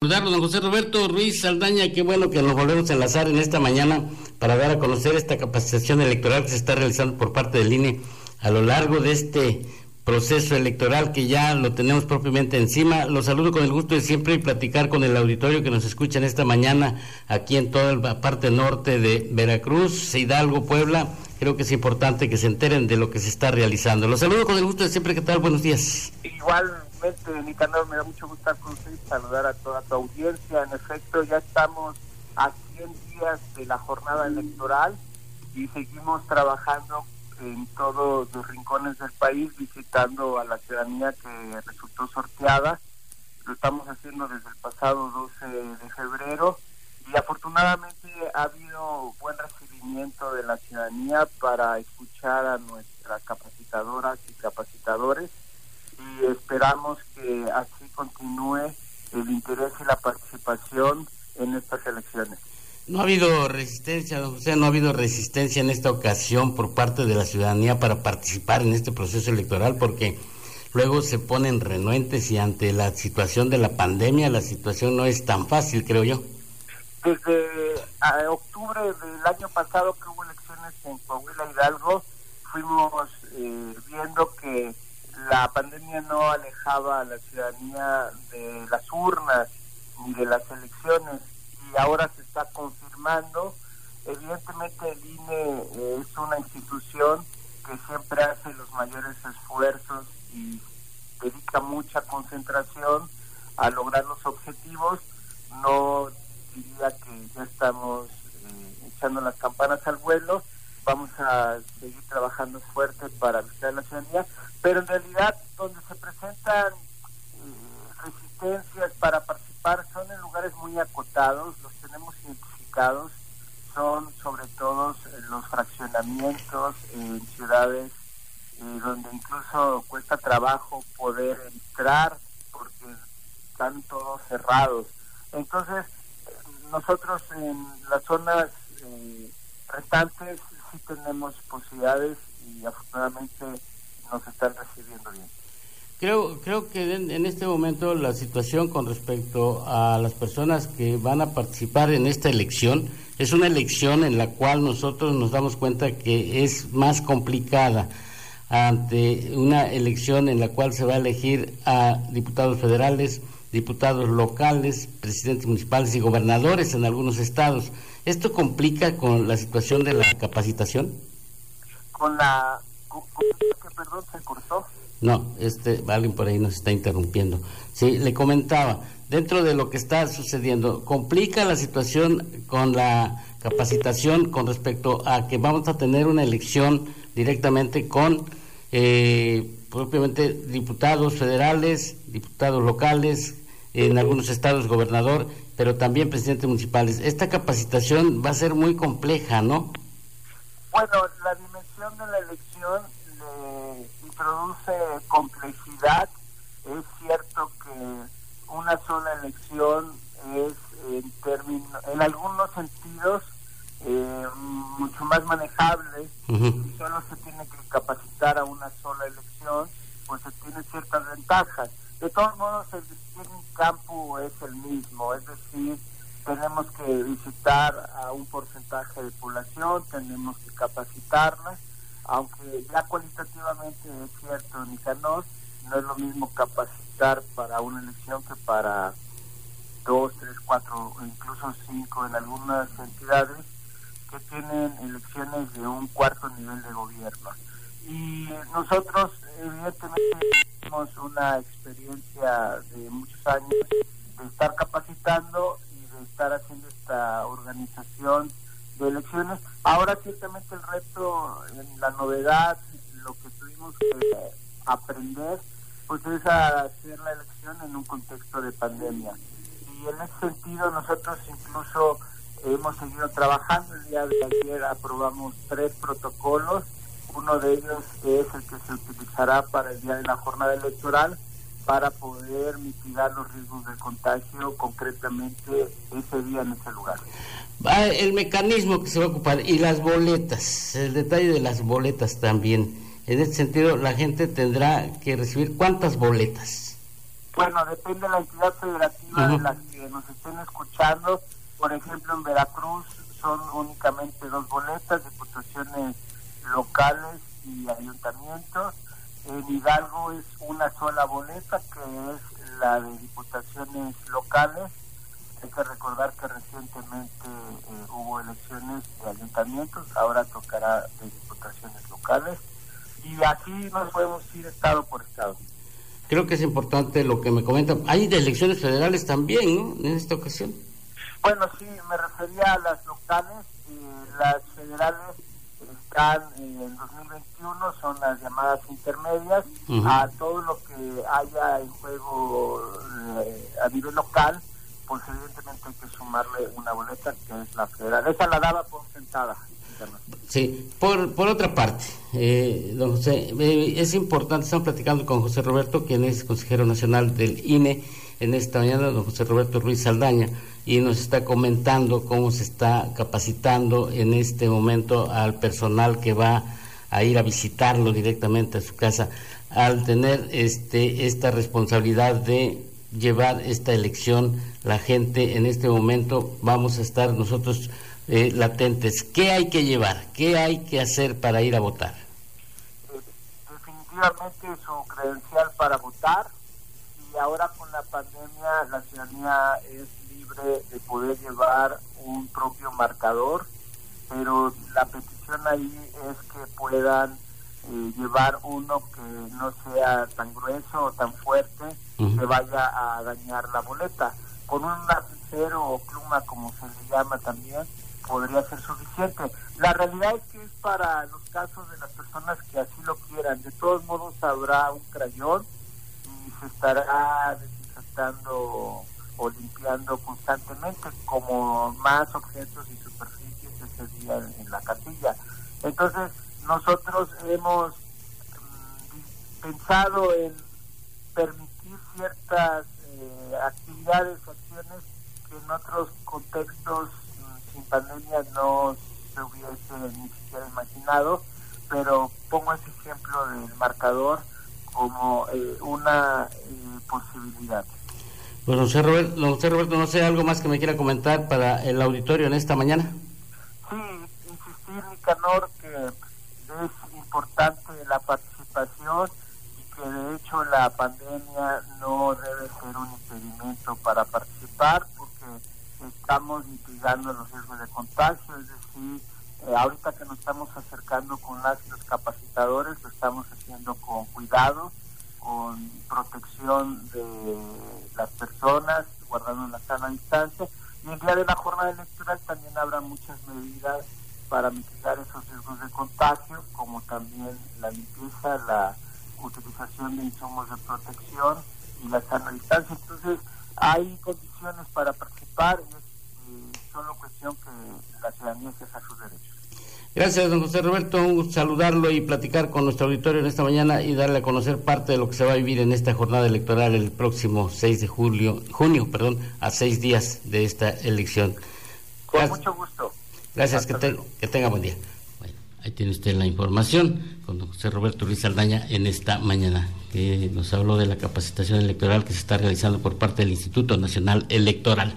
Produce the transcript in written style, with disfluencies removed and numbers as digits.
cuidarlo. Don José Roberto Ruiz Saldaña, qué bueno que nos volvemos a enlazar en esta mañana para dar a conocer esta capacitación electoral que se está realizando por parte del INE a lo largo de este proceso electoral que ya lo tenemos propiamente encima. Los saludo con el gusto de siempre y platicar con el auditorio que nos escucha en esta mañana aquí en toda la parte norte de Veracruz, Hidalgo, Puebla. Creo que es importante que se enteren de lo que se está realizando. Los saludo con el gusto de siempre. ¿Qué tal? Buenos días. Igualmente, Nicanor, me da mucho gusto estar con usted y saludar a toda tu audiencia. En efecto, ya estamos a 100 días de la jornada electoral y seguimos trabajando en todos los rincones del país, visitando a la ciudadanía que resultó sorteada. Lo estamos haciendo desde el pasado 12 de febrero y afortunadamente ha habido buen recibimiento de la ciudadanía para escuchar a nuestras capacitadoras y capacitadores, y esperamos que así continúe el interés y la participación en estas elecciones. No ha habido resistencia, don José, no ha habido resistencia en esta ocasión por parte de la ciudadanía para participar en este proceso electoral, porque luego se ponen renuentes y ante la situación de la pandemia la situación no es tan fácil, creo yo. Desde octubre del año pasado que hubo elecciones en Coahuila, Hidalgo, fuimos viendo que la pandemia no alejaba a la ciudadanía de las urnas ni de las elecciones, y ahora se está confirmando. Evidentemente el INE es una institución que siempre hace los mayores esfuerzos y dedica mucha concentración a lograr los objetivos. No diría que ya estamos echando las campanas al vuelo. Vamos a seguir trabajando fuerte para visitar a la ciudadanía, pero en realidad donde se presentan resistencias para participar son en lugares muy acotados, los tenemos identificados, son sobre todo los fraccionamientos en ciudades donde incluso cuesta trabajo poder entrar porque están todos cerrados. Entonces, nosotros en las zonas restantes sí tenemos posibilidades y afortunadamente nos están recibiendo bien. Creo que en este momento la situación con respecto a las personas que van a participar en esta elección es una elección en la cual nosotros nos damos cuenta que es más complicada ante una elección en la cual se va a elegir a diputados federales, diputados locales, presidentes municipales y gobernadores en algunos estados. ¿Esto complica con la situación de la capacitación? Perdón, se cortó. No, alguien por ahí nos está interrumpiendo. Sí, le comentaba, dentro de lo que está sucediendo, ¿complica la situación con la capacitación con respecto a que vamos a tener una elección directamente con propiamente diputados federales, diputados locales, en algunos estados gobernador, pero también presidentes municipales? Esta capacitación va a ser muy compleja, ¿no? Bueno, la dimensión de la elección introduce complejidad. Es cierto que una sola elección es en algunos sentidos mucho más manejable. Si solo se tiene que capacitar a una sola elección, pues se tiene ciertas ventajas. De todos modos, el destino en campo es el mismo, es decir, tenemos que visitar a un porcentaje de población, tenemos que capacitarla, aunque ya cualitativamente es cierto, Nicanor, no es lo mismo capacitar para una elección que para 2, 3, 4 o incluso 5 en algunas entidades que tienen elecciones de un cuarto nivel de gobierno. Y nosotros evidentemente tenemos una experiencia de muchos años de estar capacitando y de estar haciendo esta organización de elecciones. Ahora ciertamente el reto, en la novedad, lo que tuvimos que aprender, pues es a hacer la elección en un contexto de pandemia. Y en ese sentido nosotros incluso hemos seguido trabajando. El día de ayer aprobamos 3 protocolos. Uno de ellos es el que se utilizará para el día de la jornada electoral para poder mitigar los riesgos de contagio concretamente ese día en ese lugar. El mecanismo que se va a ocupar y las boletas, el detalle de las boletas también. En ese sentido, la gente tendrá que recibir ¿cuántas boletas? Bueno, depende de la entidad federativa de las que nos estén escuchando. Por ejemplo, en Veracruz son únicamente 2 boletas, diputaciones locales y ayuntamientos. En Hidalgo es una sola boleta, que es la de diputaciones locales. Hay que recordar que recientemente hubo elecciones de ayuntamientos, ahora tocará de diputaciones locales. Y así nos podemos ir estado por estado. Creo que es importante lo que me comentan. Hay de elecciones federales también, ¿no?, en esta ocasión. Bueno, sí, me refería a las locales. Las federales están en 2021, son las llamadas intermedias. A todo lo que haya en juego a nivel local, pues evidentemente hay que sumarle una boleta, que es la federal. Esa la daba por sentada. Sí, por otra parte, don José, es importante, estamos platicando con José Roberto, quien es consejero nacional del INE en esta mañana, don José Roberto Ruiz Saldaña, y nos está comentando cómo se está capacitando en este momento al personal que va a ir a visitarlo directamente a su casa, al tener esta responsabilidad de llevar esta elección. La gente en este momento vamos a estar nosotros latentes. ¿Qué hay que llevar? ¿Qué hay que hacer para ir a votar? Definitivamente su credencial para votar, y ahora con la pandemia la ciudadanía es libre de poder llevar un propio marcador, pero la petición ahí es que puedan llevar uno que no sea tan grueso o tan fuerte que vaya a dañar la boleta. Con un lapicero o pluma, como se le llama también, podría ser suficiente. La realidad es que es para los casos de las personas que así lo quieran. De todos modos habrá un crayón y se estará desinfectando o limpiando constantemente, como más objetos y superficies ese día en la casilla. Entonces nosotros hemos pensado en permitir ciertas actividades, acciones que en otros contextos sin pandemia no se hubiese ni siquiera imaginado, pero pongo ese ejemplo del marcador como una posibilidad. Bueno, José Roberto, no sé, ¿algo más que me quiera comentar para el auditorio en esta mañana? Sí, insistir, Nicanor, que es importante la participación y que de hecho la pandemia no debe ser un impedimento para participar, porque estamos mitigando los riesgos de contagio. Es decir, ahorita que nos estamos acercando con los capacitadores, lo estamos haciendo con cuidado, con protección de las personas, guardando la sana distancia, y el día de la jornada electoral también habrá muchas medidas para mitigar esos riesgos de contagio, como también la limpieza, la utilización de insumos de protección y la sana distancia. Entonces hay condiciones para participar, y es solo cuestión que la ciudadanía ejerza sus derechos. Gracias, don José Roberto, un gusto saludarlo y platicar con nuestro auditorio en esta mañana y darle a conocer parte de lo que se va a vivir en esta jornada electoral el próximo 6 de junio, a 6 días de esta elección. Con mucho gusto. Gracias, que tenga buen día. Bueno, ahí tiene usted la información con don José Roberto Ruiz Saldaña en esta mañana, que nos habló de la capacitación electoral que se está realizando por parte del Instituto Nacional Electoral.